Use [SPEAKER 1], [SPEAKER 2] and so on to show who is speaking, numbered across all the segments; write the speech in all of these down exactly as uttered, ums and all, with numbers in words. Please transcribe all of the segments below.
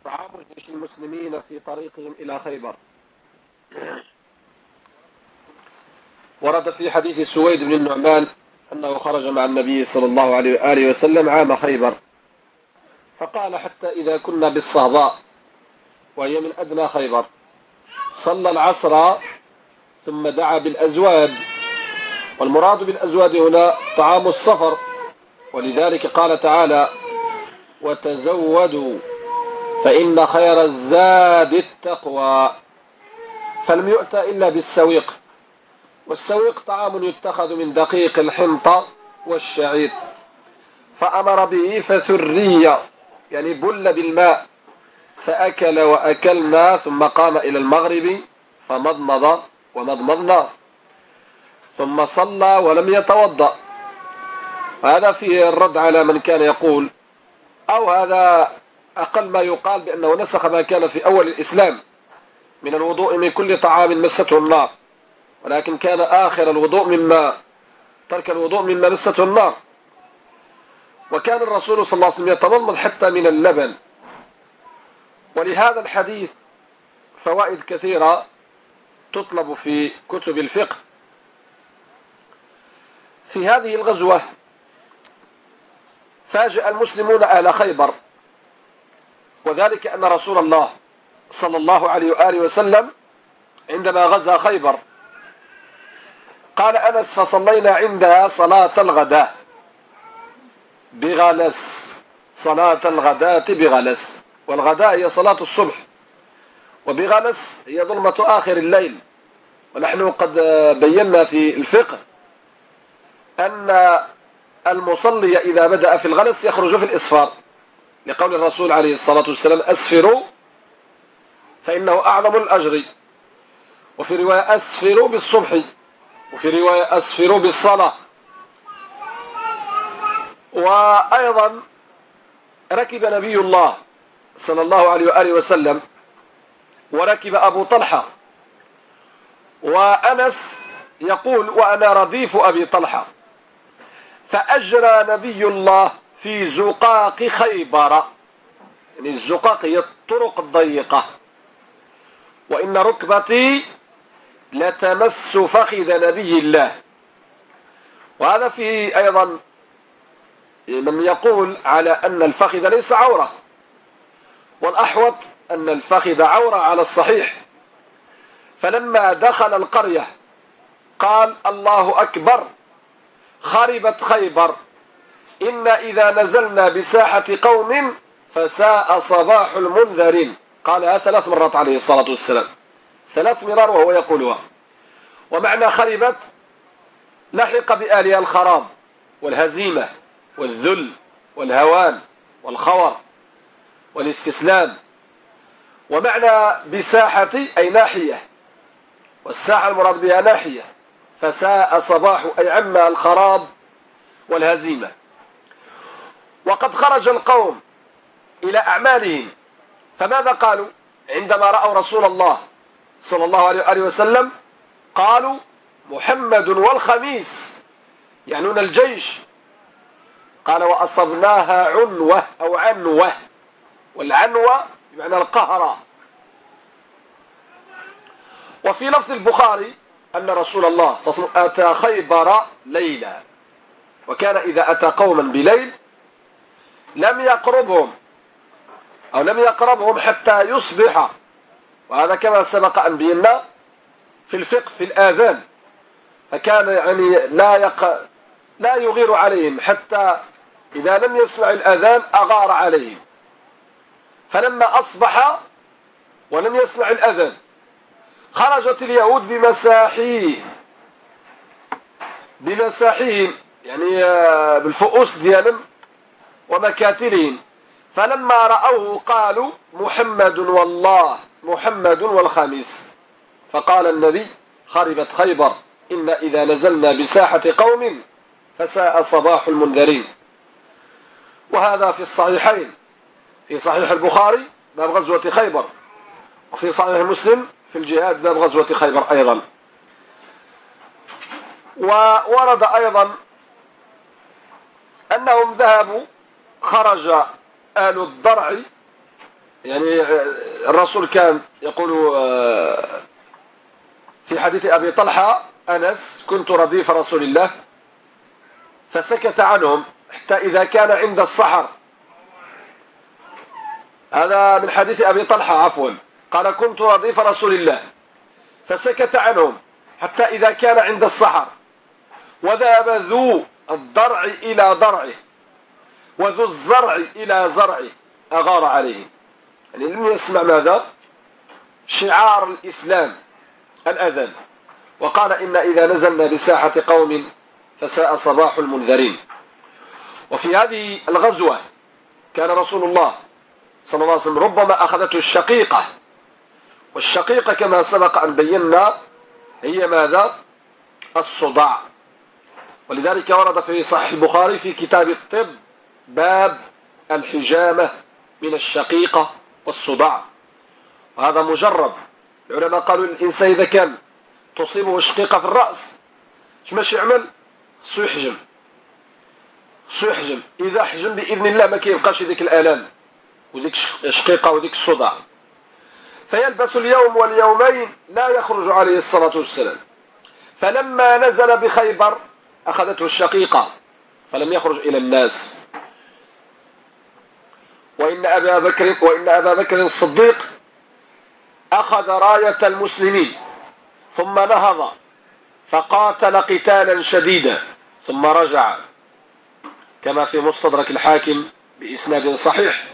[SPEAKER 1] طعام جيش المسلمين في طريقهم إلى خيبر. ورد في حديث سويد بن النعمان أنه خرج مع النبي صلى الله عليه وآله وسلم عام خيبر، فقال: حتى إذا كنا بالصهباء وهي من أدنى خيبر صلى العصر ثم دعا بالأزواد، والمراد بالأزواد هنا طعام السفر، ولذلك قال تعالى: وتزودوا فإن خير الزاد التقوى. فلم يؤتى إلا بالسويق، والسويق طعام يتخذ من دقيق الحنطة والشعير، فأمر به فثري يعني بل بالماء، فأكل وأكلنا ثم قام إلى المغرب فمضمض ومضمضنا ثم صلى ولم يتوضأ. هذا فيه الرد على من كان يقول، أو هذا أقل ما يقال، بأنه نسخ ما كان في أول الإسلام من الوضوء من كل طعام مسته النار، ولكن كان آخر الوضوء مما ترك الوضوء مما مسته النار. وكان الرسول صلى الله عليه وسلم يتمضمض حتى من اللبن. ولهذا الحديث فوائد كثيرة تطلب في كتب الفقه. في هذه الغزوة فاجأ المسلمون أهل خيبر، وذلك أن رسول الله صلى الله عليه وآله وسلم عندما غزا خيبر قال أنس: فصلينا عندها صلاة الغداء بغلس، صلاة الغداة بغلس، والغداء هي صلاة الصبح، وبغلس هي ظلمة آخر الليل. ونحن قد بينا في الفقه أن المصلي إذا بدأ في الغلس يخرج في الإسفار، لقول الرسول عليه الصلاة والسلام: أسفروا فإنه أعظم الأجر. وفي رواية: أسفروا بالصبح، وفي رواية: أسفروا بالصلاة. وأيضا ركب نبي الله صلى الله عليه وآله وسلم، وركب أبو طلحة، وأنس يقول: وأنا رديف أبي طلحة، فأجرى نبي الله في زقاق خيبر، يعني الزقاق هي الطرق الضيقة، وإن ركبتي لتمس فخذ نبي الله. وهذا فيه أيضا من يقول على أن الفخذ ليس عورة، والأحوط أن الفخذ عورة على الصحيح. فلما دخل القرية قال: الله أكبر، خربت خيبر، إن إذا نزلنا بساحة قوم فساء صباح المنذرين. قالها ثلاث مرات عليه الصلاة والسلام، ثلاث مرار وهو يقولها. ومعنى خربت لحق بآلها الخراب والهزيمة والذل والهوان والخور والاستسلام. ومعنى بساحة أي ناحية، والساحة المراد بها ناحية، فساء صباح أي عم الخراب والهزيمة. وقد خرج القوم إلى أعمالهم، فماذا قالوا عندما رأوا رسول الله صلى الله عليه وآله وسلم؟ قالوا: محمد والخميس، يعنون الجيش. قال: وأصبناها عنوة أو عنوة، والعنوة بمعنى القهرة. وفي لفظ البخاري أن رسول الله صلى الله عليه وسلم أتى خيبر ليلا، وكان إذا أتى قوما بليل لم يقربهم أو لم يقربهم حتى يصبح. وهذا كما سبق أن بينا في الفقه في الآذان، فكان يعني لا يق... لا يغير عليهم حتى إذا لم يسمع الأذان أغار عليهم. فلما أصبح ولم يسمع الأذان خرجت اليهود بمساحيهم بمساحيهم يعني بالفؤوس ديالهم ومكاتلهم. فلما رأوه قالوا: محمد والله، محمد والخميس. فقال النبي: خربت خيبر، إن إذا نزلنا بساحة قوم فساء صباح المنذرين. وهذا في الصحيحين، في صحيح البخاري باب غزوة خيبر، وفي صحيح مسلم في الجهاد باب غزوة خيبر أيضا. وورد أيضا أنهم ذهبوا، خرج آل الضرع يعني الرسول كان يقول في حديث أبي طلحة أنس: كنت رديف رسول الله فسكت عنهم حتى إذا كان عند السحر. هذا من حديث أبي طلحة عفوا. قال: كنت رديف رسول الله فسكت عنهم حتى إذا كان عند السحر، وذهب ذو الضرع إلى ضرعه وذو الزرع إلى زرعه أغار عليه. يعني لم يسمع ماذا؟ شعار الإسلام الأذان. وقال: إن إذا نزلنا بساحة قوم فساء صباح المنذرين. وفي هذه الغزوة كان رسول الله صلى الله عليه وسلم ربما أخذته الشقيقة، والشقيقة كما سبق أن بينا هي ماذا؟ الصداع. ولذلك ورد في صحيح البخاري في كتاب الطب باب الحجامة من الشقيقة والصداع، وهذا مجرب. العلماء قالوا الإنسان إذا كان تصيبه شقيقة في الرأس اش ماشي يعمل؟ خصو يحجم، خصو يحجم. إذا حجم بإذن الله ما كيبقاش ذيك الآلام وديك الشقيقة وديك الصداع. فيلبث اليوم واليومين لا يخرج عليه الصلاة والسلام. فلما نزل بخيبر أخذته الشقيقة فلم يخرج إلى الناس. وإن أبا بكر وإن أبا بكر الصديق أخذ راية المسلمين ثم نهض فقاتل قتالا شديدا ثم رجع، كما في مستدرك الحاكم بإسناد صحيح.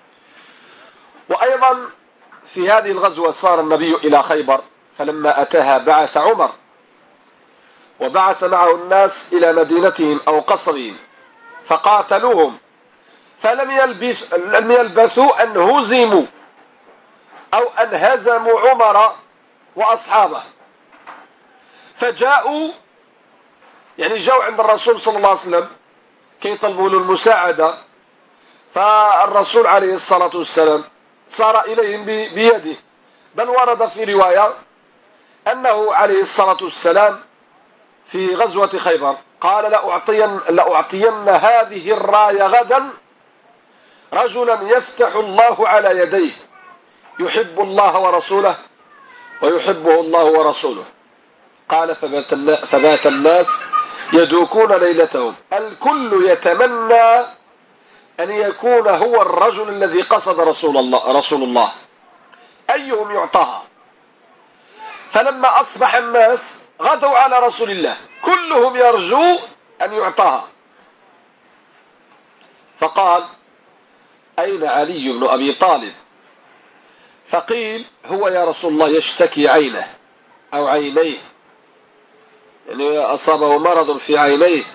[SPEAKER 1] وأيضا في هذه الغزوة صار النبي إلى خيبر، فلما أتاها بعث عمر وبعث معه الناس إلى مدينتهم أو قصرهم فقاتلوهم، فلم يلبث لم يلبثوا أن هزموا أو أن هزموا عمر وأصحابه. فجاءوا يعني جاءوا عند الرسول صلى الله عليه وسلم كي يطلبوا له المساعدة، فالرسول عليه الصلاة والسلام صار إليهم بيده. بل ورد في رواية أنه عليه الصلاة والسلام في غزوة خيبر قال: لأعطين, لأعطين هذه الراية غدا رجلا يفتح الله على يديه يحب الله ورسوله ويحبه الله ورسوله. قال: فبات الناس يدوكون ليلتهم، الكل يتمنى أن يكون هو الرجل الذي قصد رسول الله, رسول الله أيهم يعطاها. فلما أصبح الناس غدوا على رسول الله كلهم يرجو أن يعطاها. فقال: أين علي بن أبي طالب؟ فقيل: هو يا رسول الله يشتكي عينه أو عينيه، يعني أصابه مرض في عينيه.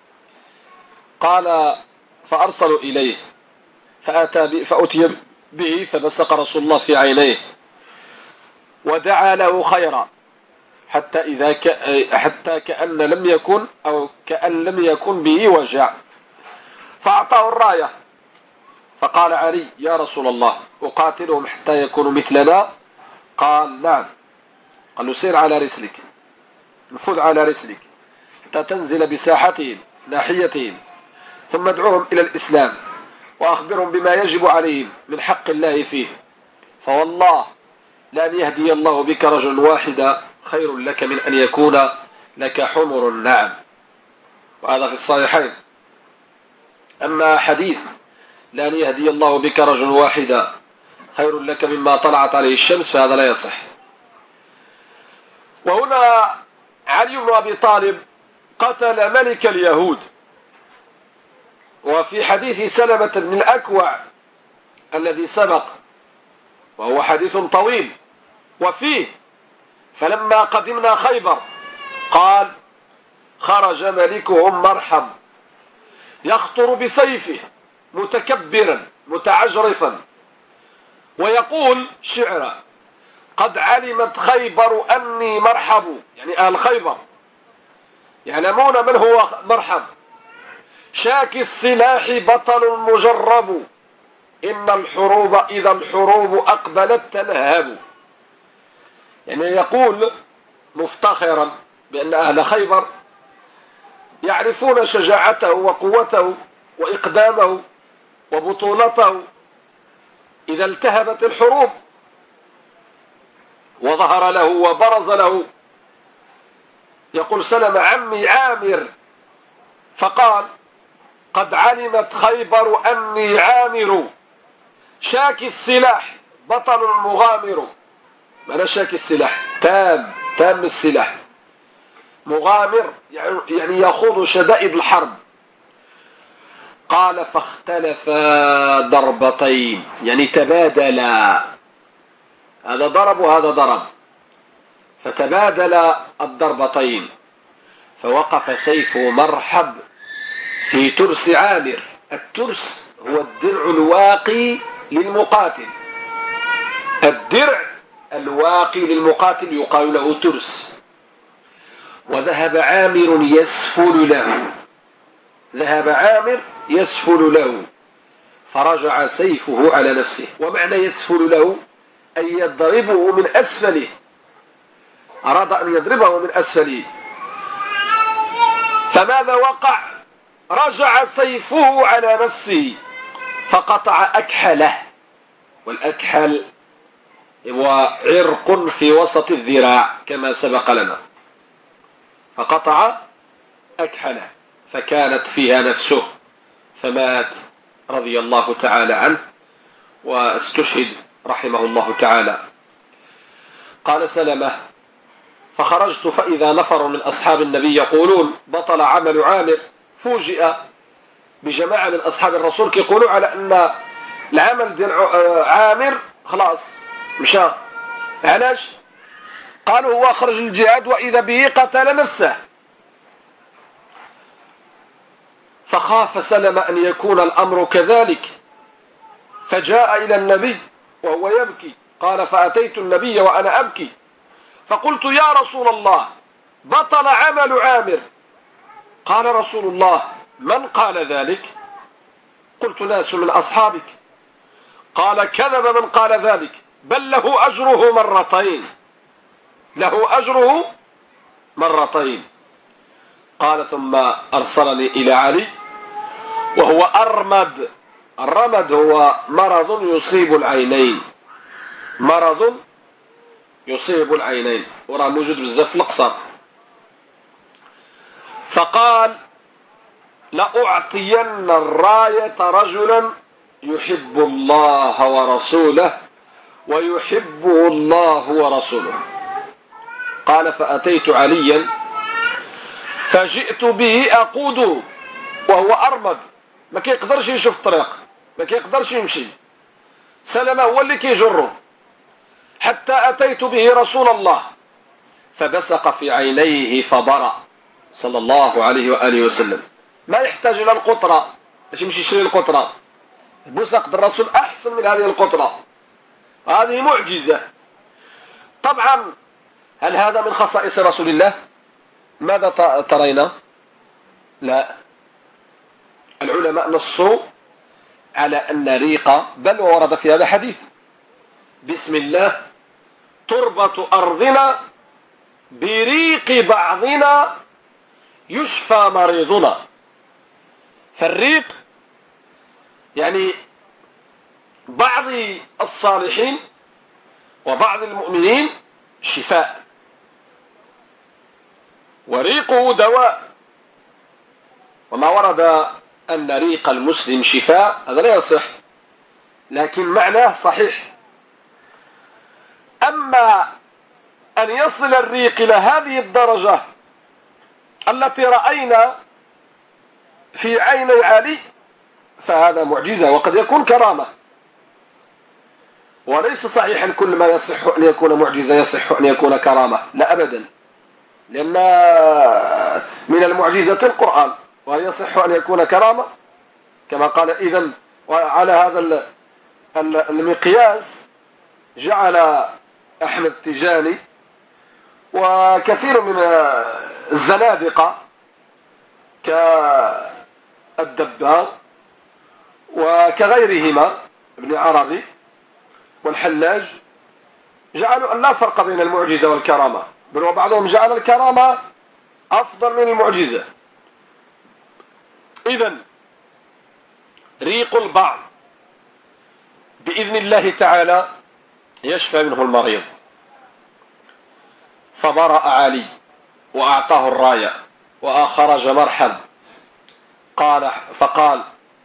[SPEAKER 1] قال: فأرسلوا إليه فأتى فأتي به فبصق رسول الله في عينيه ودعا له خيرا حتى إذا ك... حتى كأن لم يكن أو كأن لم يكن به وجع، فأعطاه الراية. فقال علي: يا رسول الله أقاتلهم حتى يكونوا مثلنا؟ قال: نعم. قال له: سير على رسلك، نفذ على رسلك حتى تنزل بساحتهم ناحيتهم، ثم ادعوهم إلى الإسلام وأخبرهم بما يجب عليهم من حق الله فيه، فوالله لأن يهدي الله بك رجل واحدا خير لك من أن يكون لك حمر النعم. وهذا في الصحيحين. أما حديث لأن يهدي الله بك رجل واحدا خير لك مما طلعت عليه الشمس فهذا لا يصح. وهنا علي بن أبي طالب قتل ملك اليهود. وفي حديث سلمة بن الأكوع الذي سبق وهو حديث طويل وفيه: فلما قدمنا خيبر قال: خرج ملكهم مرحب يخطر بسيفه متكبرا متعجرفا ويقول شعرا: قد علمت خيبر أني مرحب، يعني أهل خيبر يعلمون من هو مرحب. شاكي السلاح بطل مجرب، إن الحروب إذا الحروب أقبلت تلهب. يعني يقول مفتخرا بأن أهل خيبر يعرفون شجاعته وقوته وإقدامه وبطولته إذا التهبت الحروب وظهر له وبرز له، يقول سلمة عمي عامر فقال قد علمت خيبر أني عامر شاكي السلاح بطل مغامر. ماذا شاكي السلاح؟ تام تام السلاح. مغامر يعني يخوض شدائد الحرب. قال فاختلف ضربتين، يعني تبادلا، هذا ضرب وهذا ضرب، فتبادل الضربتين، فوقف سيفه مرحب في ترس عامر. الترس هو الدرع الواقي للمقاتل، الدرع الواقي للمقاتل يقال له ترس. وذهب عامر يسفل له، ذهب عامر يسفل له، فرجع سيفه على نفسه. ومعنى يسفل له أن يضربه من أسفله، أراد أن يضربه من أسفله. فماذا وقع؟ رجع سيفه على نفسه فقطع أكحله، والأكحل هو عرق في وسط الذراع كما سبق لنا، فقطع أكحله فكانت فيها نفسه فمات رضي الله تعالى عنه واستشهد رحمه الله تعالى. قال سلمة فخرجت فإذا نفر من أصحاب النبي يقولون بطل عمل عامر. فوجئ بجماعة من أصحاب الرسول يقولوا على أن العمل ديال عامر خلاص مشى. علاش؟ قالوا هو خرج الجهاد وإذا به قتل نفسه. فخاف سلمة أن يكون الأمر كذلك، فجاء إلى النبي وهو يبكي. قال فأتيت النبي وأنا أبكي فقلت يا رسول الله بطل عمل عامر. قال رسول الله من قال ذلك؟ قلت ناس من أصحابك. قال كذب من قال ذلك، بل له أجره مرتين، له أجره مرتين. قال ثم أرسلني إلى علي وهو أرمد. الرمد هو مرض يصيب العينين، مرض يصيب العينين وراه موجود بزاف في القصر. فقال لأعطين الراية رجلا يحب الله ورسوله ويحبه الله ورسوله. قال فأتيت عليا فجئت به أقوده وهو أرمد، ما كيقدرش يشوف الطريق، ما كيقدرش يمشي. سلمة هو اللي كيجره حتى أتيت به رسول الله فبصق في عينيه فبرأ صلى الله عليه وآله وسلم. ما يحتاج إلى القطرة باش يمشي يشري القطرة، بصق الرسول أحسن من هذه القطرة، هذه معجزة. طبعا هل هذا من خصائص رسول الله؟ ماذا ترينا؟ لا، العلماء نصوا على أن ريق، بل ورد في هذا حديث بسم الله تربة أرضنا بريق بعضنا يشفى مريضنا. فالريق يعني بعض الصالحين وبعض المؤمنين شفاء، وريقه دواء. وما ورد أن ريق المسلم شفاء هذا لا يصح، لكن معناه صحيح. أما أن يصل الريق إلى هذه الدرجة التي رأينا في عيني علي فهذا معجزة وقد يكون كرامة، وليس صحيحا كل ما يصح أن يكون معجزة يصح أن يكون كرامة، لا أبدا، لأن من المعجزة القرآن وهي يصح أن يكون كرامة كما قال. إذن وعلى هذا المقياس جعل أحمد التجاني وكثير من الزنادقة كالدباغ وكغيرهما ابن عربي والحلاج جعلوا أن لا فرق بين المعجزة والكرامة، بل وبعضهم جعل الكرامة أفضل من المعجزة. إذن ريق البعض بإذن الله تعالى يشفى منه المريض. فبرأ علي وأعطاه الراية وأخرج مرحب. قال فقال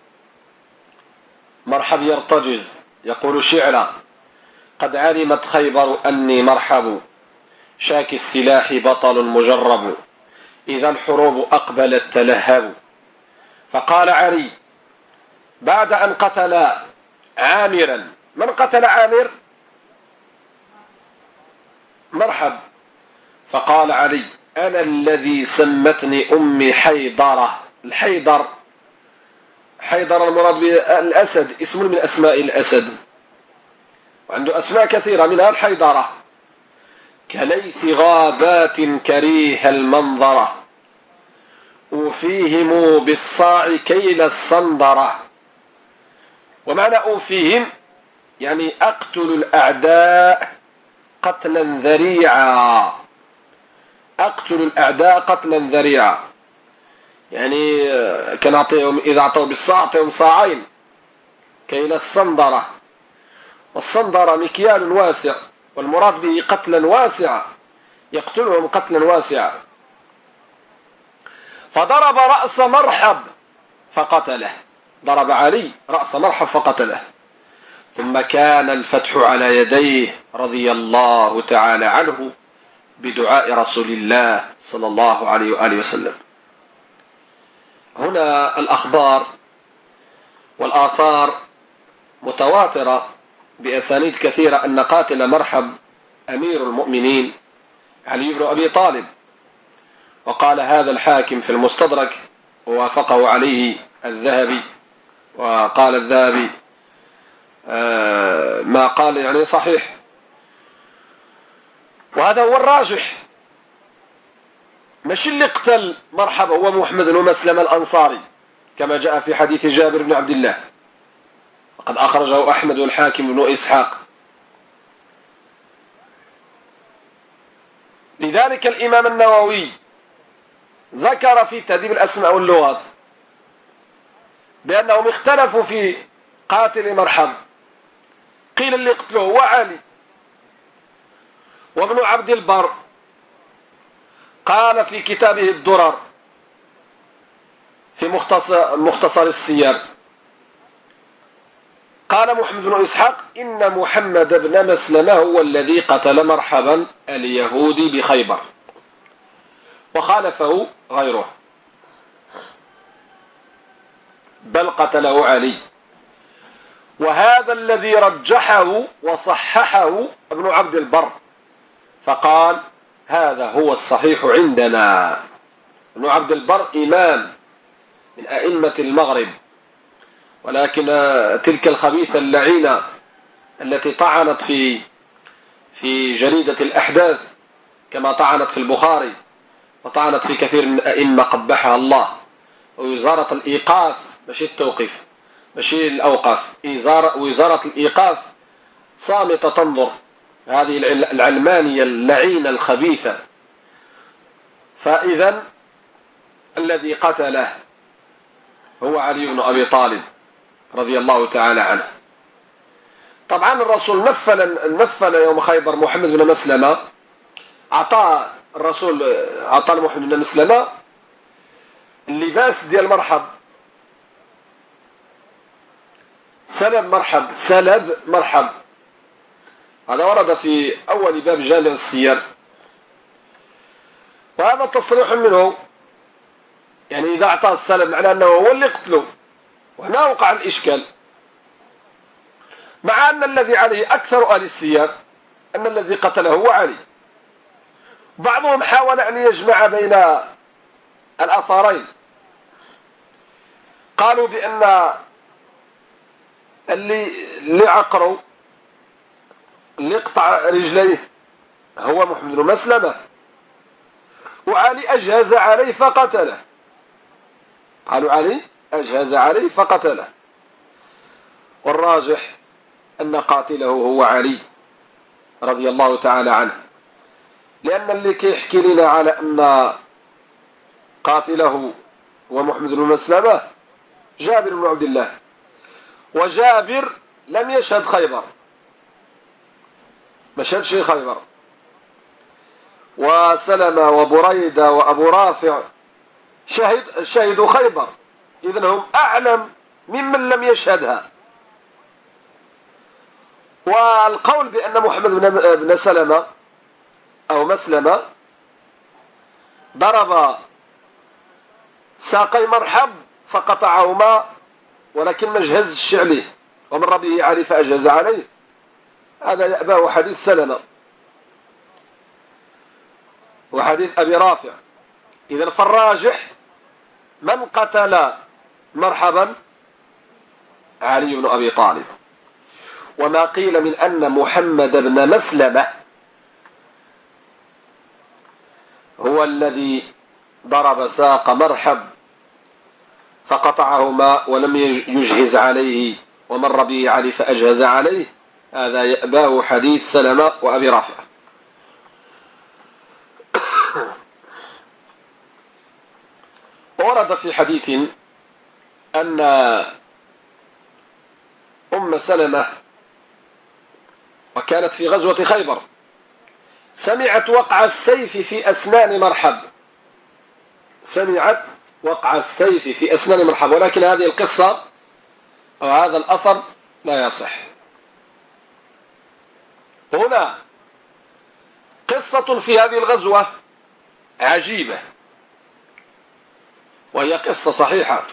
[SPEAKER 1] مرحب يرتجز يقول شعرا: قد علمت خيبر أني مرحب، شاك السلاح بطل مجرب، إذا الحروب أقبلت تلهب. فقال علي بعد أن قتل عامرا: من قتل عامر؟ مرحب. فقال علي: أنا الذي سمتني أمي حيدرة. الحيدر حيدر المراد بالأسد، اسم من أسماء الأسد، وعنده أسماء كثيرة منها الحيدرة. كليث غابات كريه المنظرة، أوفيهم بالصاع كيل الصندرة. ومعنى أوفيهم يعني أقتل الأعداء قتلا ذريعا، أقتل الأعداء قتلا ذريعا، يعني كان أعطيهم إذا أعطوا بالصاع أعطيهم صاعين كيل الصندرة. والصندرة مكيال واسع، والمراد به قتلا واسعا، يقتلهم قتلا واسعا. فضرب رأس مرحب فقتله، ضرب علي رأس مرحب فقتله. ثم كان الفتح على يديه رضي الله تعالى عنه بدعاء رسول الله صلى الله عليه وآله وسلم. هنا الأخبار والآثار متواترة بأسانيد كثيرة أن قاتل مرحب أمير المؤمنين علي بن أبي طالب. وقال هذا الحاكم في المستدرك ووافقه عليه الذهبي، وقال الذهبي آه ما قال يعني صحيح، وهذا هو الراجح. مش اللي قتل مرحب هو محمد بن مسلمة الأنصاري كما جاء في حديث جابر بن عبد الله، وقد أخرجه أحمد والحاكم بن إسحاق. لذلك الإمام النووي ذكر في تهذيب الأسماء واللغات بأنهم اختلفوا في قاتل مرحب. قيل اللي قتله هو علي، وابن عبد البر قال في كتابه الدرر في مختصر, مختصر السير، قال محمد بن إسحاق إن محمد بن مسلمة هو الذي قتل مرحبا اليهودي بخيبر، وخالفه غيره، بل قتله علي. وهذا الذي رجحه وصححه ابن عبد البر، فقال هذا هو الصحيح عندنا. ابن عبد البر إمام من أئمة المغرب، ولكن تلك الخبيثة اللعينة التي طعنت في في جريدة الأحداث كما طعنت في البخاري وطعنت في كثير من أئمة قبحها الله، ووزارة الإيقاف ماشي التوقيف ماشي الأوقاف، وزارة الإيقاف صامتة تنظر هذه العلمانية اللعينة الخبيثة. فإذا الذي قتله هو علي بن أبي طالب رضي الله تعالى عنه. طبعا الرسول نفل نفل يوم خيبر محمد بن مسلمة، أعطى الرسول أعطى محمد بن مسلمة اللباس ديال مرحب، سلب مرحب سلب مرحب. هذا ورد في أول باب جامع السير، وهذا تصريح منه، يعني إذا أعطى السلب معناه أنه هو اللي قتله، وهنا وقع الإشكال، مع أن الذي عليه أكثر أهل السير أن الذي قتله هو علي. بعضهم حاول أن يجمع بين الأثارين، قالوا بأن اللي اللي عقروا اللي قطع رجليه هو محمد بن مسلمة، وعلي أجهز عليه فقتله. قالوا علي أجهز عليه فقتله، والراجح أن قاتله هو علي رضي الله تعالى عنه، لأن اللي كيحكي لنا على أن قاتله هو محمد بن مسلمة جابر بن عبد الله، وجابر لم يشهد خيبر، ما شهدش خيبر. وسلمة وبريدة وأبو رافع شهد شهدوا خيبر، إذن هم أعلم ممن لم يشهدها. والقول بأن محمد بن سلمة أو مسلمة ضرب ساقي مرحب فقطعهما ولكن ما جهز الشعلي ومر به علي فأجهز عليه، هذا يأباه حديث سلمة وحديث أبي رافع. إذن فالراجح من قتل مرحبا علي بن أبي طالب. وما قيل من أن محمد بن مسلمة هو الذي ضرب ساق مرحب فقطعهما ولم يجهز عليه ومر به علي فأجهز عليه، هذا يأباه حديث سلمة وأبي رافع. ورد في حديث أن أم سلمة وكانت في غزوة خيبر سمعت وقع السيف في أسنان مرحب، سمعت وقع السيف في أسنان مرحب، ولكن هذه القصة أو هذا الأثر لا يصح. هنا قصة في هذه الغزوة عجيبة، وهي قصة صحيحة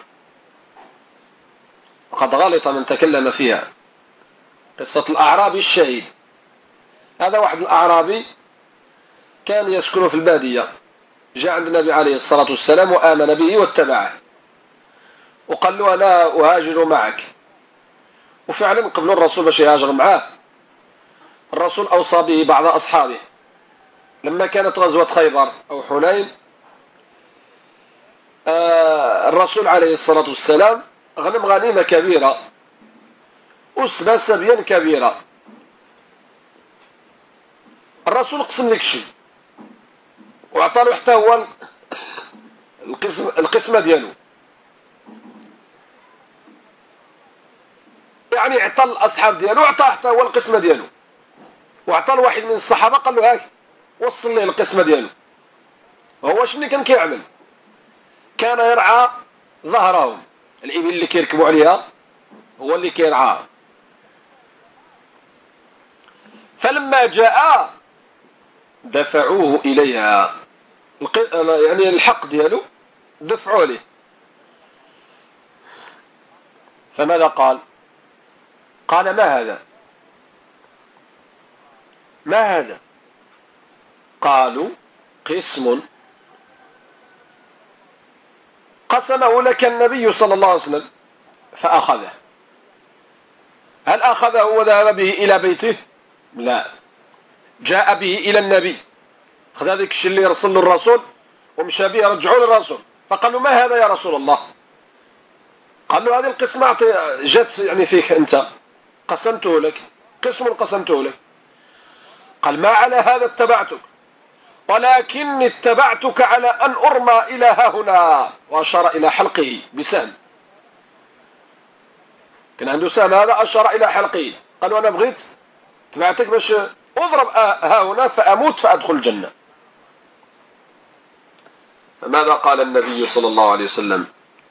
[SPEAKER 1] وقد غلط من تكلم فيها. قصة الأعرابي الشهيد. هذا واحد الأعرابي كان يسكن في البادية، جاء عند النبي عليه الصلاة والسلام وآمن به واتبعه وقال له أنا أهاجر معك، وفعلا قبل الرسول باش يهاجر معه الرسول أوصى به بعض أصحابه. لما كانت غزوة خيبر أو حنين آه الرسول عليه الصلاة والسلام غنم غنيمة كبيرة أسبى سبيا كبيرة. الرسول قسم لك شيء وأعطى له حتى هو القسم القسمة ديالو، يعني اعطى الأصحاب ديالو وأعطى حتى هو القسمة ديالو، وأعطى الواحد من الصحابة قال له هاك وصل لي القسمة ديالو. وهو شنو كان كيعمل؟ كان يرعى ظهرهم، الإبل اللي كيركبوا عليها هو اللي كيرعاها. فلما جاء دفعوه إليها، يعني الحق ديالو دفعوا له. فماذا قال؟ قال ما هذا؟ ما هذا؟ قالوا قسم قسمه لك النبي صلى الله عليه وسلم فأخذه. هل أخذه وذهب به إلى بيته؟ لا، جاء به إلى النبي، خذ هذيك الشيء اللي يرسل له الرسول ومشى به رجعوا للرسول، فقال له ما هذا يا رسول الله؟ قال له هذه القسمة جت يعني فيك أنت، قسمته لك، قسم قسمته لك. قال ما على هذا اتبعتك، ولكني اتبعتك على أن أرمى إلى ها هنا، وأشار إلى حلقه بسهم، كان عنده سهم هذا أشار إلى حلقه. قالوا أنا بغيت تبعتك باش أضرب ها هنا فأموت فأدخل الجنة. فماذا قال النبي صلى الله عليه وسلم؟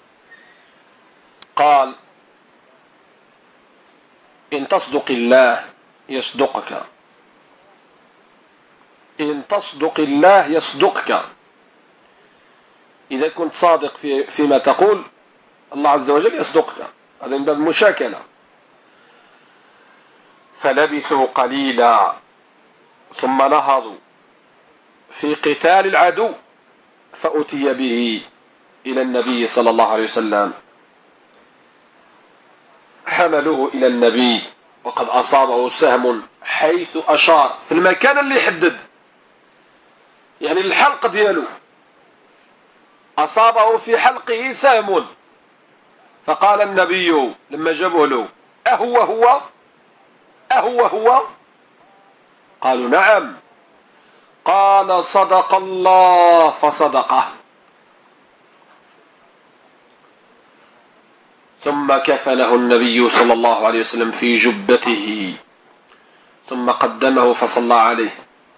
[SPEAKER 1] قال إن تصدق الله يصدقك، إن تصدق الله يصدقك. إذا كنت صادق في فيما تقول الله عز وجل يصدقك، هذا من باب المشاكلة. فلبثوا قليلا ثم نهضوا في قتال العدو، فأتي به إلى النبي صلى الله عليه وسلم، حملوه إلى النبي وقد أصابه سهم حيث أشار، في المكان اللي حدد، يعني الحلق دياله أصابه في حلقه سهم. فقال النبي لما جابوه له أهو هو أهو هو؟ قالوا نعم. قال صدق الله فصدقه. ثم كفنه النبي صلى الله عليه وسلم في جبته ثم قدمه فصلى عليه.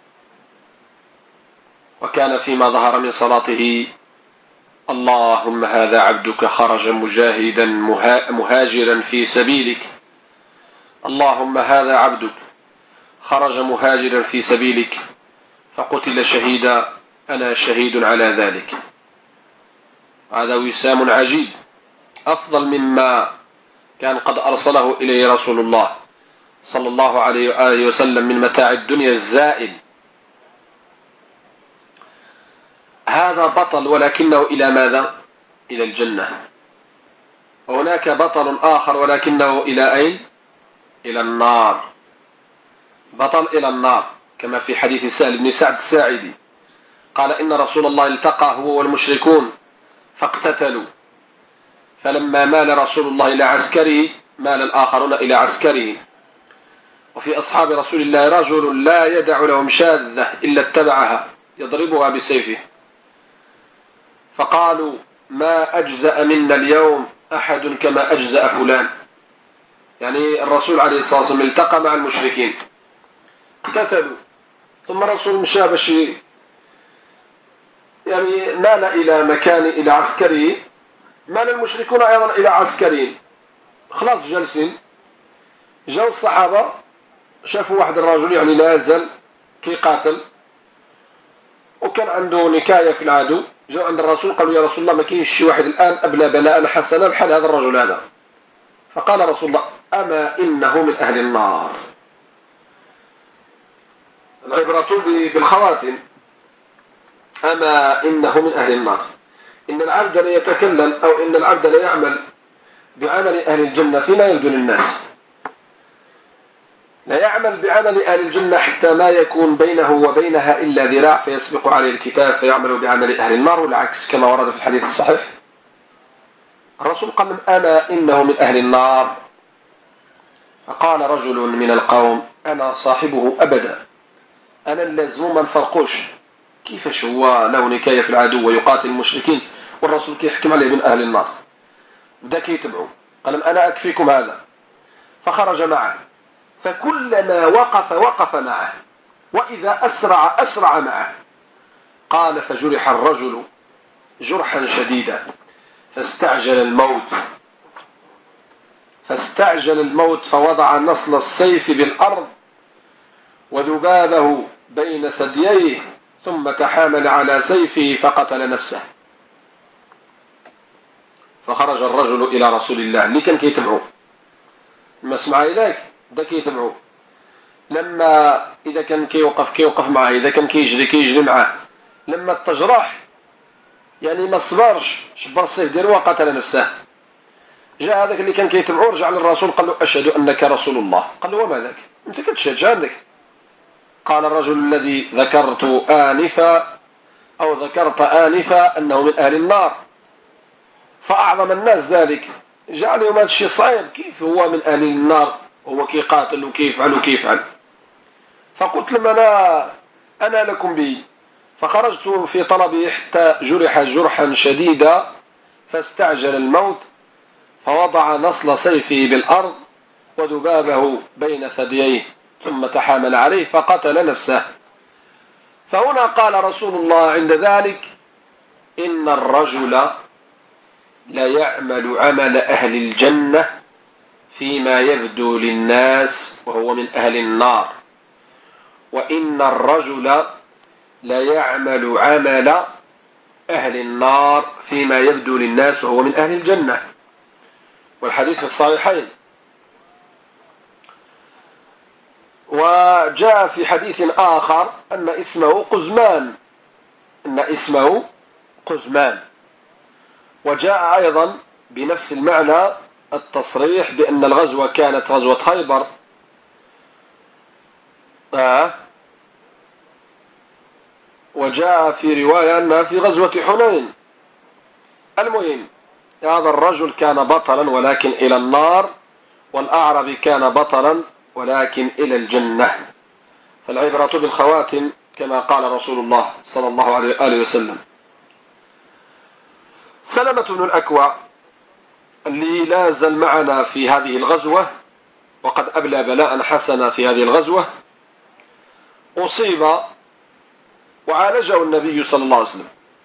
[SPEAKER 1] وكان فيما ظهر من صلاته: اللهم هذا عبدك خرج مجاهدا مهاجرا في سبيلك، اللهم هذا عبدك خرج مهاجرا في سبيلك فقتل شهيدا، أنا شهيد على ذلك. هذا وسام عجيب أفضل مما كان قد أرسله إليه رسول الله صلى الله عليه وآله وسلم من متاع الدنيا الزائد. هذا بطل ولكنه إلى ماذا؟ إلى الجنة. وهناك بطل آخر ولكنه إلى أين؟ إلى النار. بطل إلى النار كما في حديث سهل بن سعد الساعدي قال: إن رسول الله التقى هو والمشركون فاقتتلوا، فلما مال رسول الله إلى عسكره مال الآخرون إلى عسكره. وفي أصحاب رسول الله رجل لا يدع لهم شاذة إلا اتبعها يضربها بسيفه، فقالوا: ما أجزأ منا اليوم أحد كما أجزأ فلان. يعني الرسول عليه الصلاة والسلام التقى مع المشركين اقتتلوا، ثم الرسول مشى باش يعني مال إلى مكان إلى عسكره، مال المشركون أيضا إلى عسكرين، خلاص جالسين. جاءوا الصحابة شافوا واحد الرجل يعني لا يزال كيقاتل وكان عنده نكاية في العدو، جاءوا عند الرسول قالوا: يا رسول الله ما كاينش شي واحد الآن أبلى بلاء حسنا بحال هذا الرجل هذا. فقال رسول الله: أما إنه من أهل النار. العبرة بالخواتم. أما إنه من أهل النار. إن العبد لا يتكلم أو إن العبد لا يعمل بعمل أهل الجنة فيما يبدو للناس، لا يعمل بعمل أهل الجنة حتى ما يكون بينه وبينها إلا ذراع فيسبق عليه الكتاب فيعمل بعمل أهل النار، والعكس كما ورد في الحديث الصحيح. الرسول قال: أما إنه من أهل النار. فقال رجل من القوم: أنا صاحبه أبدا، أنا اللازم ما نفرقوش. كيفاش هو له نكاية في العدو ويقاتل المشركين والرسول كيحكم عليه من أهل النار؟ بدا كيتبعوا. قال: أنا أكفيكم هذا. فخرج معه، فكلما وقف وقف معه، وإذا أسرع أسرع معه. قال: فجرح الرجل جرحا شديدا فاستعجل الموت فاستعجل الموت فوضع نصل السيف بالأرض وذبابه بين ثدييه ثم تحامل على سيفه فقتل نفسه. فخرج الرجل إلى رسول الله اللي كان كيتبعوه، لما سمع ذلك بدا كيتبعوه. لما إذا كان كيوقف كيوقف معه، إذا كان كيجري كيجري معه. لما التجرح يعني ما صبرش، شبر السيف ديالو وقتل نفسه. جاء هذاك اللي كان كيتبعوه رجع للرسول قال له: أشهد أنك رسول الله. قال له: وما ذاك؟ أنت كتشهد جا عندك. قال الرجل الذي ذكرت آنفا أو ذكرت آنفا أنه من أهل النار. فأعظم الناس ذلك، جعل يوم هذا الشيء صعيب، كيف هو من أهل النار وهو كيقاتل وكيفعل وكيفعل. فقلت لهم: أنا أنا لكم به. فخرجت في طلبه حتى جرح جرحا شديدا فاستعجل الموت فوضع نصل سيفه بالأرض وذبابه بين ثدييه ثم تحامل عليه فقتل نفسه. فهنا قال رسول الله عند ذلك: إن الرجل لا يعمل عمل أهل الجنة فيما يبدو للناس وهو من أهل النار، وإن الرجل لا يعمل عمل أهل النار فيما يبدو للناس وهو من أهل الجنة. والحديث في الصحيحين. وجاء في حديث آخر أن اسمه قزمان أن اسمه قزمان وجاء أيضا بنفس المعنى التصريح بأن الغزوة كانت غزوة خيبر. آه وجاء في رواية أنها في غزوة حنين. المهم هذا الرجل كان بطلا ولكن إلى النار، والأعربي كان بطلا ولكن إلى الجنة. فالعبرة بالخواتم كما قال رسول الله صلى الله عليه وآله وسلم. سلمة بن الأكوع اللي لا زال معنا في هذه الغزوة وقد أبلى بلاء حسنا في هذه الغزوة، أصيب وعالجه النبي صلى الله عليه وسلم.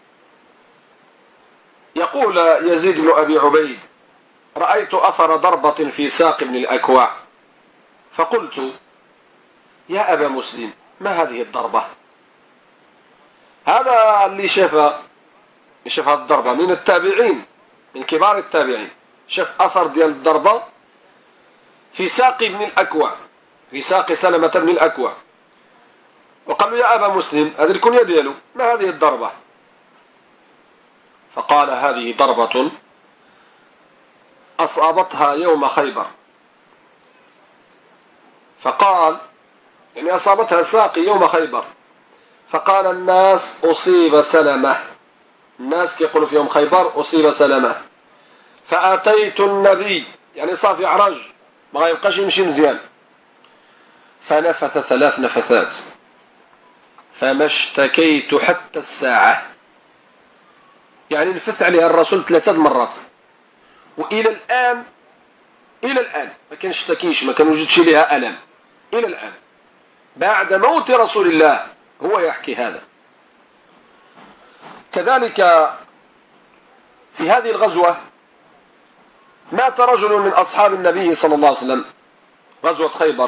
[SPEAKER 1] يقول يزيد بن أبي عبيد: رأيت أثر ضربة في ساق بن الأكوع، فقلت: يا أبا مسلم، ما هذه الضربة؟ هذا اللي شاف شاف هذه الضربة من التابعين، من كبار التابعين، شاف أثر ديال الضربة في ساق ابن الأكوع، في ساق سلمة بن الأكوع، وقال له: يا أبا مسلم، هذه الكنية ديالو، ما هذه الضربة؟ فقال: هذه ضربة أصابتها يوم خيبر. فقال يعني أصابتها ساقي يوم خيبر. فقال الناس: أصيب سلمة، الناس كيقولوا في يوم خيبر أصيب سلمة. فأتيت النبي، يعني صافي عرج ما غيبقاش يمشي مزيان، فنفث ثلاث نفثات، فما اشتكيت حتى الساعة، يعني نفث عليها الرسول ثلاثة مرات، وإلى الآن إلى الآن ما كنشتكيش، ما كنوجدش لها ألم إلى الآن، بعد موت رسول الله هو يحكي هذا. كذلك في هذه الغزوة مات رجل من أصحاب النبي صلى الله عليه وسلم، غزوة خيبر،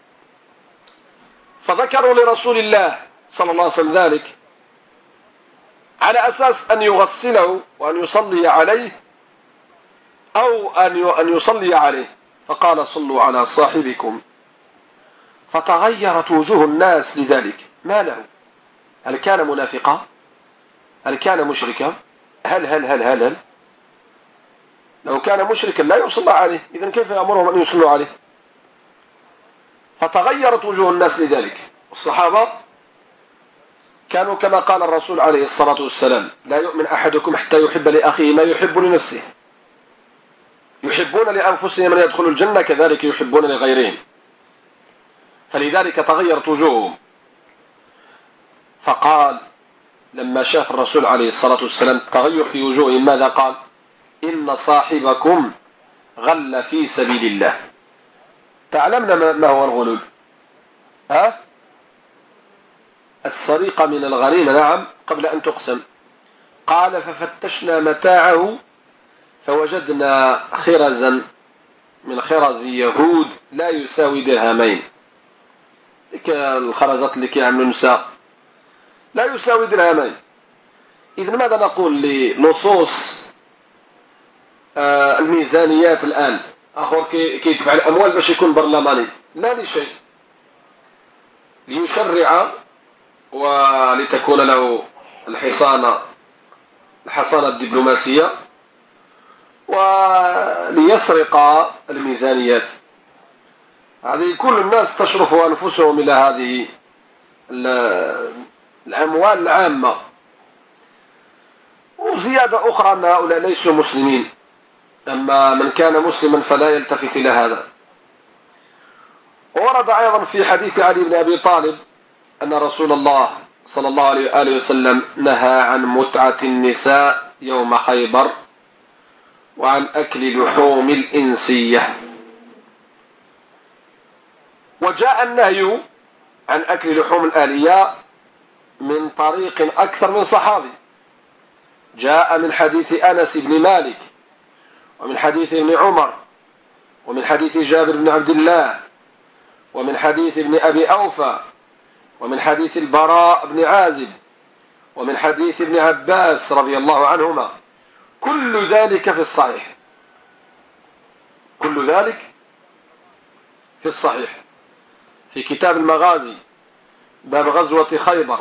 [SPEAKER 1] فذكروا لرسول الله صلى الله عليه وسلم ذلك على أساس أن يغسله وأن يصلي عليه، أو أن يصلي عليه، فقال: صلوا على صاحبكم. فتغيرت وجوه الناس لذلك، ما له؟ هل كان منافقا؟ هل كان مشركا؟ هل هل هل هل, هل؟ لو كان مشركا لا يصلى عليه، إذن كيف يأمرهم أن يصلوا عليه؟ فتغيرت وجوه الناس لذلك. الصحابة كانوا كما قال الرسول عليه الصلاة والسلام: لا يؤمن أحدكم حتى يحب لأخيه ما يحب لنفسه. يحبون لأنفسهم أن يدخلوا الجنة، كذلك يحبون لغيرهم. فلذلك تغيرت وجوههم. فقال لما شاف الرسول عليه الصلاة والسلام تغير في وجوههم ماذا قال؟ إن صاحبكم غل في سبيل الله. تعلمنا ما هو الغلول؟ ها؟ السرقة من الغنيمة، نعم، قبل أن تقسم. قال: ففتشنا متاعه فوجدنا خرزا من خرز يهود لا يساوي درهمين. ديك الخرزات اللي كيعملوا النساء لا يساوي درهمين. إذن ماذا نقول لنصوص آه الميزانيات الآن؟ آخر كيدفع الأموال باش يكون برلماني، لا لشيء، ليشرع ولتكون له الحصانة الحصانة الدبلوماسية، وليسرق الميزانيات. هذه كل الناس تشرف أنفسهم إلى هذه الأموال العامة. وزيادة أخرى أن هؤلاء ليسوا مسلمين، أما من كان مسلما فلا يلتفت إلى هذا. وورد أيضا في حديث علي بن أبي طالب أن رسول الله صلى الله عليه وآله وسلم نهى عن متعة النساء يوم خيبر وعن أكل لحوم الإنسية. وجاء النهي عن أكل لحوم الآلية من طريق أكثر من صحابي. جاء من حديث أنس بن مالك، ومن حديث ابن عمر، ومن حديث جابر بن عبد الله، ومن حديث ابن أبي أوفى، ومن حديث البراء بن عازب، ومن حديث ابن عباس رضي الله عنهما. كل ذلك في الصحيح، كل ذلك في الصحيح في كتاب المغازي باب غزوة خيبر.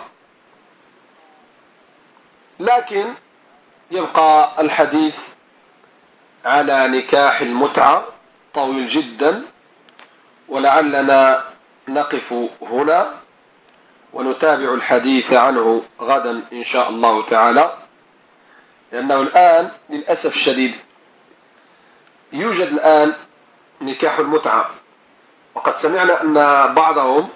[SPEAKER 1] لكن يبقى الحديث على نكاح المتعة طويل جدا، ولعلنا نقف هنا ونتابع الحديث عنه غدا إن شاء الله تعالى، لأنه الآن للأسف الشديد يوجد الآن نكاح المتعة، وقد سمعنا أن بعضهم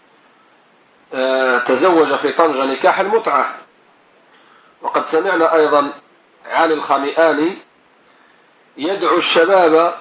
[SPEAKER 1] تزوج في طنجة نكاح المتعة، وقد سمعنا أيضا علي الخامئاني يدعو الشباب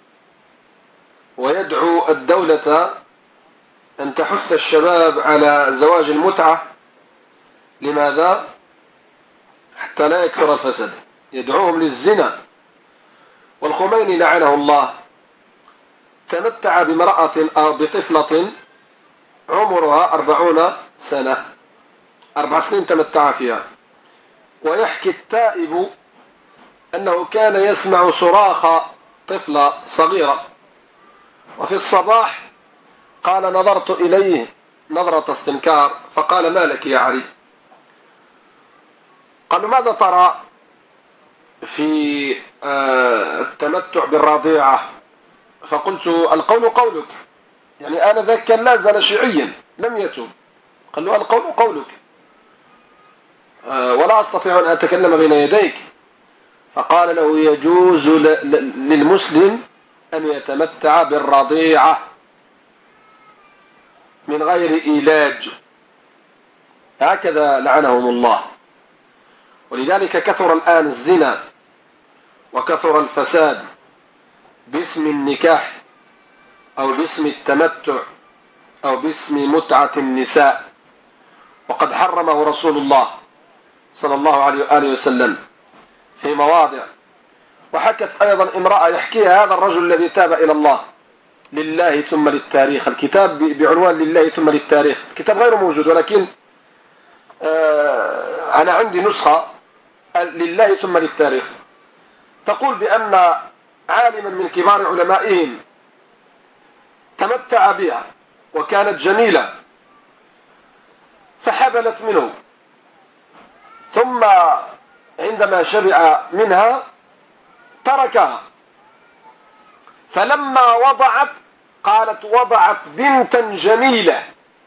[SPEAKER 1] ويدعو الدولة أن تحث الشباب على زواج المتعة. لماذا؟ حتى لا يكثر الفساد، يدعوهم للزنا. والخميني لعنه الله تمتع بامرأة أو بطفلة عمرها أربعون سنة، أربع سنين تمتع فيها. ويحكي التائب أنه كان يسمع صراخ طفلة صغيرة، وفي الصباح قال نظرت إليه نظرة استنكار فقال ما لك يا علي؟ قالوا ماذا ترى في التمتع بالرضيعة؟ فقلت القول قولك، يعني آنذاك كان لا زال شيعيا لم يتوب. قال له القول قولك ولا أستطيع أن أتكلم بين يديك. فقال له يجوز للمسلم أن يتمتع بالرضيعة من غير إيلاج. هكذا لعنهم الله. ولذلك كثر الآن الزنا وكثر الفساد باسم النكاح أو باسم التمتع أو باسم متعة النساء، وقد حرمه رسول الله صلى الله عليه وآله وسلم في مواضع. وحكت أيضا امرأة يحكيها هذا الرجل الذي تاب إلى الله لله ثم للتاريخ، الكتاب بعنوان لله ثم للتاريخ، الكتاب غير موجود، ولكن آه أنا عندي نسخة لله ثم للتاريخ، تقول بأن عالما من كبار علمائهم تمتع بها وكانت جميلة فحبلت منه، ثم عندما شبع منها تركها. فلما وضعت قالت وضعت بنتا جميلة،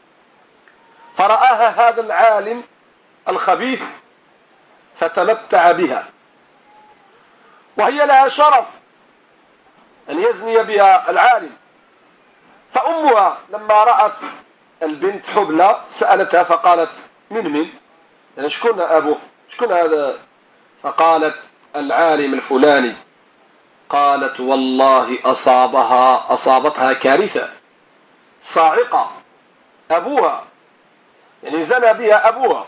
[SPEAKER 1] فرآها هذا العالم الخبيث فتمتع بها، وهي لها شرف أن يزني بها العالم. فأمها لما رأت البنت حبلى سألتها فقالت من من؟ يعني شكون أبوه؟ شكون هذا؟ فقالت العالم الفلاني. قالت والله أصابها أصابتها كارثة صاعقة، أبوها يعني زنى بها أبوها.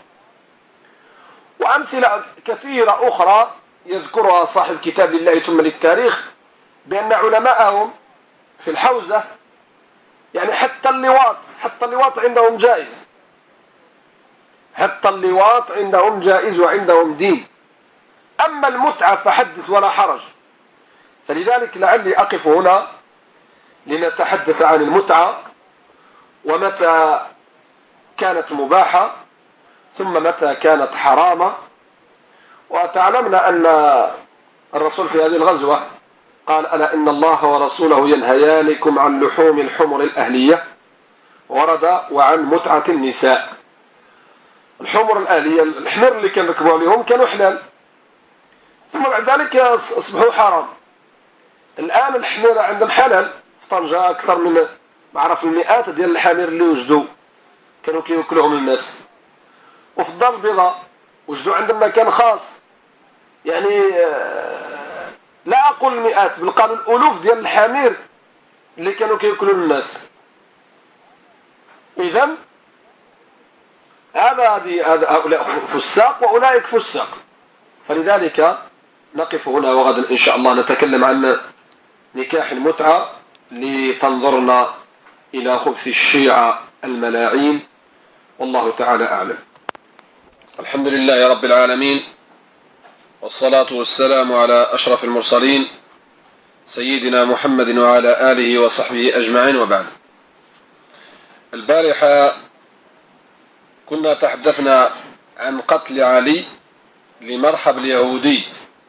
[SPEAKER 1] وأمثلة كثيرة أخرى يذكرها صاحب كتاب لله ثم للتاريخ، بأن علماءهم في الحوزة يعني حتى اللواط حتى اللواط عندهم جائز، حتى اللواط عندهم جائز وعندهم دين. أما المتعة فحدث ولا حرج. فلذلك لعلي أقف هنا لنتحدث عن المتعة، ومتى كانت مباحة ثم متى كانت حرامة. وتعلمنا أن الرسول في هذه الغزوة قال ألا إن الله ورسوله ينهيانكم عن لحوم الحمر الأهلية، ورد وعن متعة النساء. الحمر الأهلية الحمر اللي كان ركبوا عليهم كانوا حلال، ثم بعد ذلك أصبحوا حرام. الآن الحميرة عندهم حلال في طنجة، أكثر من معرف المئات ديال الحمير اللي وجدوا كانوا كيوكلوهم الناس. وفي الدار البيضاء وجدوا عندهم مكان خاص، يعني لا أقول المئات بل قالوا الألوف ديال الحمير اللي كانوا كيوكلوا الناس. إذن هذا هؤلاء فساق وأولئك فساق. فلذلك نقف هنا، وغدا إن شاء الله نتكلم عن نكاح المتعة لتنظرنا إلى خبث الشيعة الملاعين. والله تعالى أعلم. الحمد لله رب العالمين، والصلاة والسلام على أشرف المرسلين سيدنا محمد وعلى آله وصحبه أجمعين، وبعد. البارحة كنا تحدثنا عن قتل علي لمرحب اليهودي،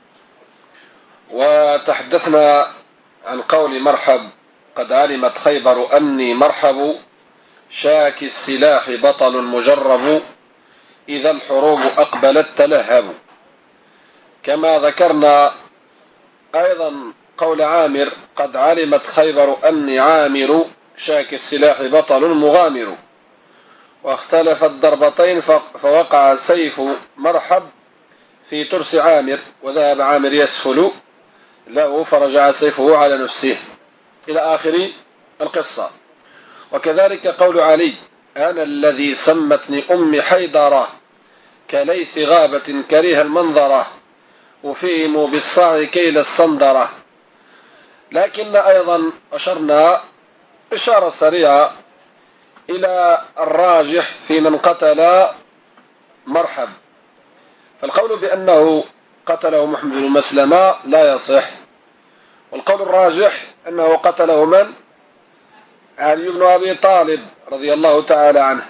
[SPEAKER 1] وتحدثنا عن قول مرحب قد علمت خيبر أني مرحب شاك السلاح بطل مجرب إذا الحروب أقبلت تلهب. كما ذكرنا أيضا قول عامر قد علمت خيبر أني عامر شاك السلاح بطل مغامر. واختلف الضربتين فوقع سيف مرحب في ترس عامر، وذهب عامر يسفل له فرجع سيفه على نفسه إلى آخر القصة. وكذلك قول علي: أنا الذي سمتني أمي حيدرة كليث غابة كريه المنظرة وفيهم بالصاع كيل الصندرة. لكن أيضا أشرنا إشارة سريعة إلى الراجح في من قتل مرحب، فالقول بأنه قتله محمد بن مسلمة لا يصح، والقول الراجح أنه قتله من؟ علي بن أبي طالب رضي الله تعالى عنه.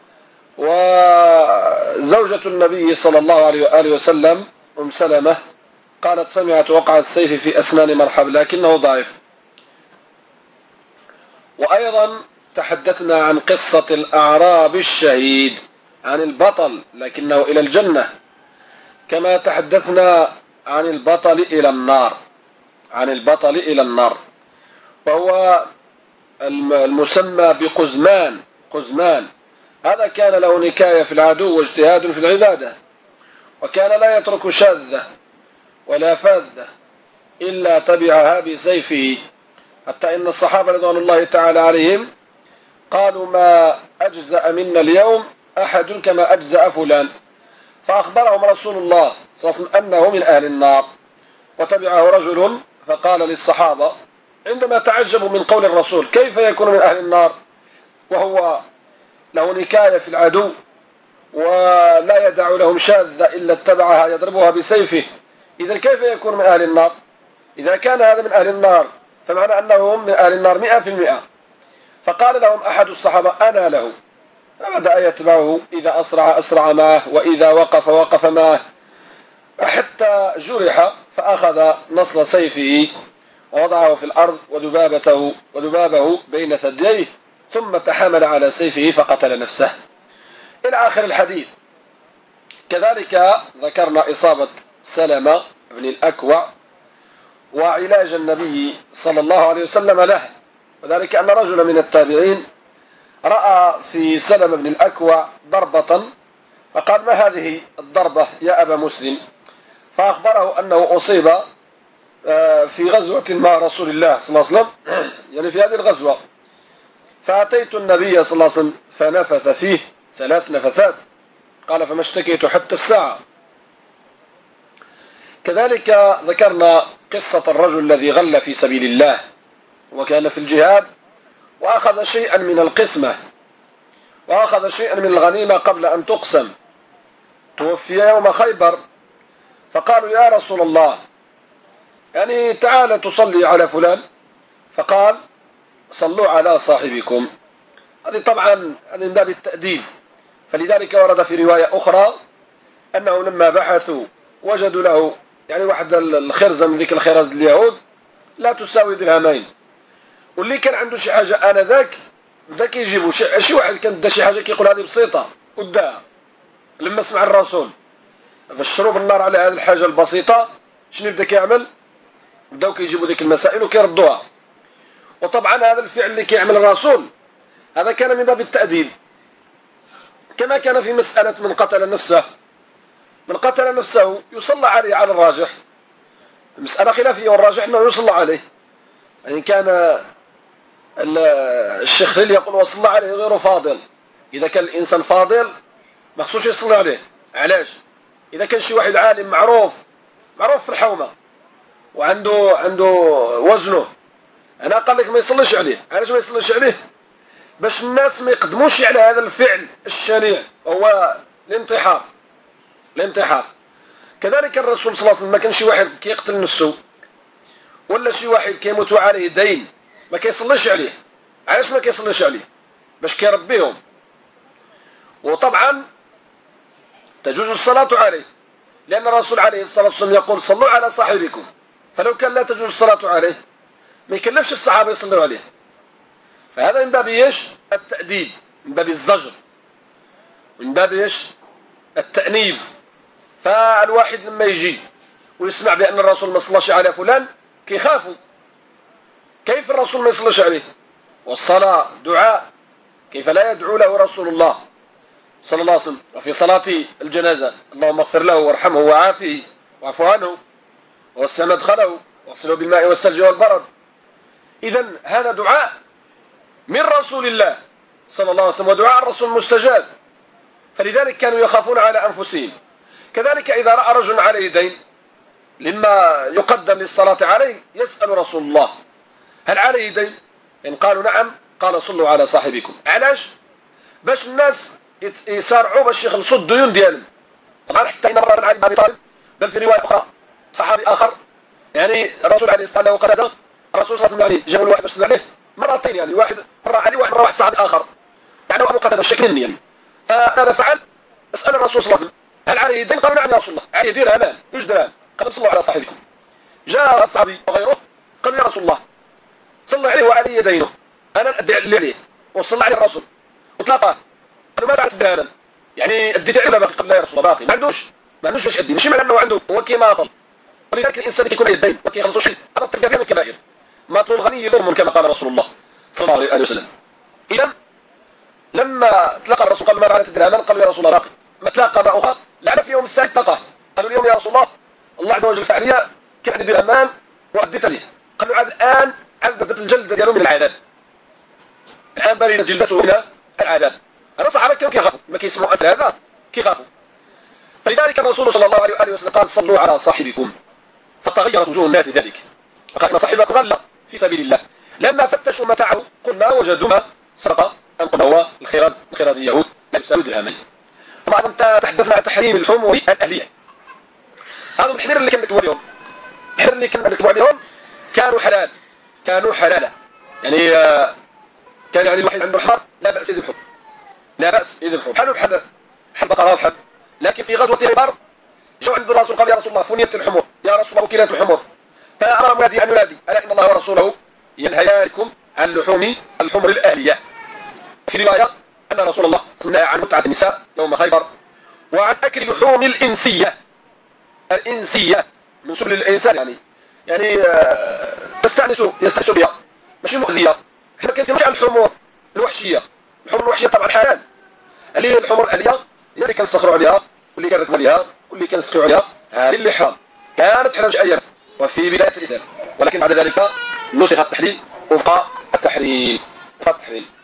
[SPEAKER 1] وزوجة النبي صلى الله عليه وآله وسلم أم سلمة قالت: سمعت وقع السيف في أسنان مرحب، لكنه ضعيف. وأيضا تحدثنا عن قصة الأعراب الشهيد، عن البطل لكنه إلى الجنة، كما تحدثنا عن البطل إلى النار، عن البطل إلى النار، وهو المسمى بقزمان. قزمان هذا كان له نكاية في العدو واجتهاد في العبادة، وكان لا يترك شاذة ولا فاذة إلا تبعها بسيفه، حتى إن الصحابة رضوان الله تعالى عليهم قالوا: ما أجزأ منا اليوم أحد كما أجزأ فلان، فأخبرهم رسول الله صلى الله عليه وسلم أنه من أهل النار. وتبعه رجل فقال للصحابة عندما تعجبوا من قول الرسول: كيف يكون من أهل النار وهو له نكاية في العدو ولا يدع لهم شاذة إلا اتبعها يضربها بسيفه، إذا كيف يكون من أهل النار؟ إذا كان هذا من أهل النار فمعنى أنهم من أهل النار مئة في المئة. فقال لهم أحد الصحابة: أنا له. فبدأ يتبعه، إذا أسرع أسرع معه، وإذا وقف وقف معه، حتى جرح فأخذ نصل سيفه ووضعه في الأرض وذبابته وذبابه بين ثدييه، ثم تحامل على سيفه فقتل نفسه إلى آخر الحديث. كذلك ذكرنا إصابة سلمة بن الأكوع وعلاج النبي صلى الله عليه وسلم له، وذلك أن رجلا من التابعين رأى في سلمة بن الأكوع ضربة، فقال: ما هذه الضربة يا أبا مسلم؟ فأخبره أنه أصيب في غزوة مع رسول الله صلى الله عليه وسلم، يعني في هذه الغزوة. فأتيت النبي صلى الله عليه وسلم فنفث فيه ثلاث نفثات، قال: فما اشتكيت حتى الساعة. كذلك ذكرنا قصة الرجل الذي غل في سبيل الله وكان في الجهاد وأخذ شيئا من القسمة وأخذ شيئا من الغنيمة قبل أن تقسم، توفي يوم خيبر، فقالوا: يا رسول الله، يعني تعال تصلي على فلان، فقال: صلوا على صاحبكم. هذه طبعا من باب التأديب، فلذلك ورد في رواية أخرى أنه لما بحثوا وجدوا له يعني واحد الخرزة من ذيك الخرز اليهود لا تساوي درهمين، واللي كان عنده شي حاجة آنذاك بدا كيجيبوا شي, شي واحد كان دا شي حاجة كيقول هذه بسيطة وداها. لما سمع الرسول بشروا بالنار على هذه الحاجة البسيطة، شنو بدا كيعمل؟ بداو كيجيبوا ذيك المسائل وكيردوها. وطبعا هذا الفعل اللي كيعمل الرسول هذا كان من باب التأديب، كما كان في مسألة من قتل نفسه. من قتل نفسه يصلى عليه على الراجح، المسألة خلافية، والراجح أنه يصلى عليه. يعني كان الشيخ خليل يقول: وصلى عليه غير فاضل. إذا كان الإنسان فاضل ما خصوش يصلي عليه. علاش؟ إذا كان شي واحد عالم معروف معروف في الحومة وعنده عنده وزنه، أنا قال لك ما يصليش عليه. علاش ما يصليش عليه؟ باش الناس ما يقدموش على هذا الفعل الشنيع، وهو الانتحار. الانتحار كذلك الرسول صلى الله عليه وسلم ما كان شي واحد كيقتل نفسه ولا شي واحد كيموت عليه دين ما كيصليش عليه. علاش ما كيصليش عليه؟ باش كيربيهم. وطبعا تجوز الصلاة عليه، لأن الرسول عليه الصلاة والسلام يقول: صلوا على صاحبكم. فلو كان لا تجوز الصلاة عليه ما يكلفش الصحابة يصلوا عليه. فهذا من باب ايش؟ التأديب، من باب الزجر، من باب ايش؟ التأنيب. فالواحد لما يجي ويسمع بأن الرسول ما صلاش على فلان كيخافوا. كيف الرسول ما يصلاش عليه؟ والصلاة دعاء، كيف لا يدعو له رسول الله صلى الله عليه وسلم؟ وفي صلاة الجنازة: اللهم اغفر له وارحمه وعافه واعف عنه ووسع مدخله اغسلوا بالماء والثلج والبرد. إذن هذا دعاء من رسول الله صلى الله عليه وسلم، ودعاء الرسول مستجاب، فلذلك كانوا يخافون على أنفسهم. كذلك إذا رأى رجل عليه دين لما يقدم للصلاة عليه يسأل رسول الله هل عليه دين؟ إن قالوا نعم قال صلوا على صاحبكم. علاش؟ باش الناس يسارعوا باش يخلصوا الديون ديالهم. طبعا حتى إن مرة علي بن أبي طالب، بل في رواية أخرى صحابي آخر يعني الرسول عليه الصلاة والسلام قال الرسول صلى الله عليه وسلم جابوا الواحد باش عليه مرتين، يعني واحد مرة علي واحد مرة واحد صحابي آخر، يعني أبو قتادة الشكل يعني. فماذا فعل؟ اسأل الرسول صلى الله عليه وسلم هل عليه دين؟ قالوا نعم يا رسول الله عليه درهمان جوج دراهم. قال صلوا على صاحبكم. جاء الصحابي وغيره قال يا رسول الله صلى عليه وعلي دينه، أنا أدي اللي عليه وصلى عليه الرسول وطلقه. قالوا ماذا عملت درهما؟ يعني أديت عليه ولا باقي؟ قال لا يا رسول الله باقي، ما عندوش ما عندوش باش يدي، ماشي معنى أنه عنده هو كيما طل. ولذلك الإنسان كيكون عليه الدين وكيخلصوا شيء هذا تلقى فيه الكبائر. ماطل الغني ظلم كما قال رسول الله صلى الله عليه وسلم. إذا لما تلقى الرسول قال ماذا عملت درهما؟ قالوا يا رسول الله باقي. ما تلاقى مع أخر لعل في يوم الثالث تلقاه، قالوا اليوم يا رسول الله الله عز وجل فعل لي كان عندي درهمان وأديت ليه. قالوا عاد الآن عذبت الجلد ديالو من العذاب، الآن بردت جلدته من العذاب. أنا صحابة كانوا كيخافوا ما كيسمعوا مثل هذا كيخافوا. فلذلك الرسول صلى الله عليه وآله وسلم قال صلوا على صاحبكم، فتغيرت وجوه الناس ذلك. فقال إن صاحبك غلى في سبيل الله، لما فتشوا متاعه قلنا وجدوا ما سرق أن قلنا هو الخراز، الخراز اليهود لا يساوي درهمين. طبعا أنت تحدثنا عن تحريم الحمر الأهلية. هذا الحمير اللي كان نكتبوا عليهم، الحمير اللي كان نكتبوا عليهم كانوا حلال، كانوا حلالا، يعني آه كان يعني الواحد عنده حمار لا بأس يذبحه، لا بأس يذبحه، حلو بحال بحال بقرة وبحال. لكن في غزوة خيبر جاءوا عند الرسول قال يا رسول الله فنيت الحمر، يا رسول الله وكيلات الحمر. فأمر منادي أن ينادي ألا إن الله ورسوله ينهيانكم عن لحوم الحمر الأهلية. في رواية أن رسول الله نهى عن متعة النساء يوم خيبر، وعن أكل لحوم الإنسية. الإنسية من سبل الإنسان، يعني يعني آه تستأنسوا يستأنسوا بها ماشي مؤذية. حنا كنتكلموا على الحمر الوحشية، الحمر الوحشية طبعا حلال، اللي هي الحمر الأهلية هي اللي كنسخروا عليها واللي كنركبوا عليها واللي كنسقيو عليها، هذه اللي حرام كانت حلال أيام وفي بداية الإسلام، ولكن بعد ذلك نسخ التحليل وبقى التحريم. التحريم